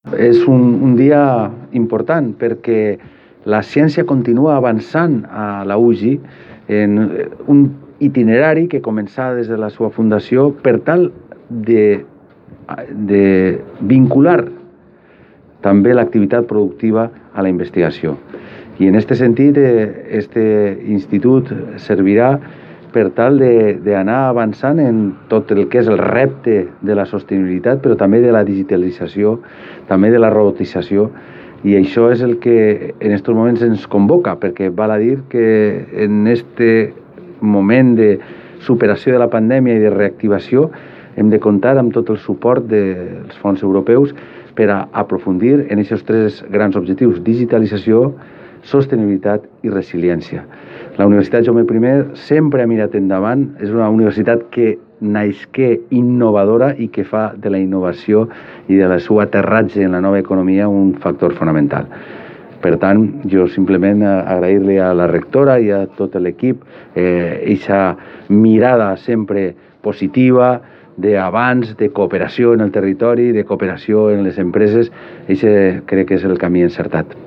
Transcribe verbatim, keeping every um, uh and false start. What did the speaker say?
És un, un dia important perquè la ciència continua avançant a la U G I en un itinerari que començà des de la seva fundació per tal de, de vincular també l'activitat productiva a la investigació. I en aquest sentit, aquest institut servirà per tal d'anar avançant en tot el que és el repte de la sostenibilitat, però també de la digitalització, també de la robotització, i això és el que en aquests moments ens convoca, perquè val a dir que en aquest moment de superació de la pandèmia i de reactivació hem de comptar amb tot el suport dels fons europeus per a aprofundir en aquests tres grans objectius: digitalització, sostenibilitat i resiliència. La Universitat Jaume I sempre ha mirat endavant, és una universitat que naixqué innovadora i que fa de la innovació i de la seu aterratge en la nova economia un factor fonamental. Per tant, jo simplement agrair-li a la rectora i a tot l'equip aquesta eh, mirada sempre positiva, d'avanç, de cooperació en el territori, de cooperació en les empreses. Això crec que és el camí encertat.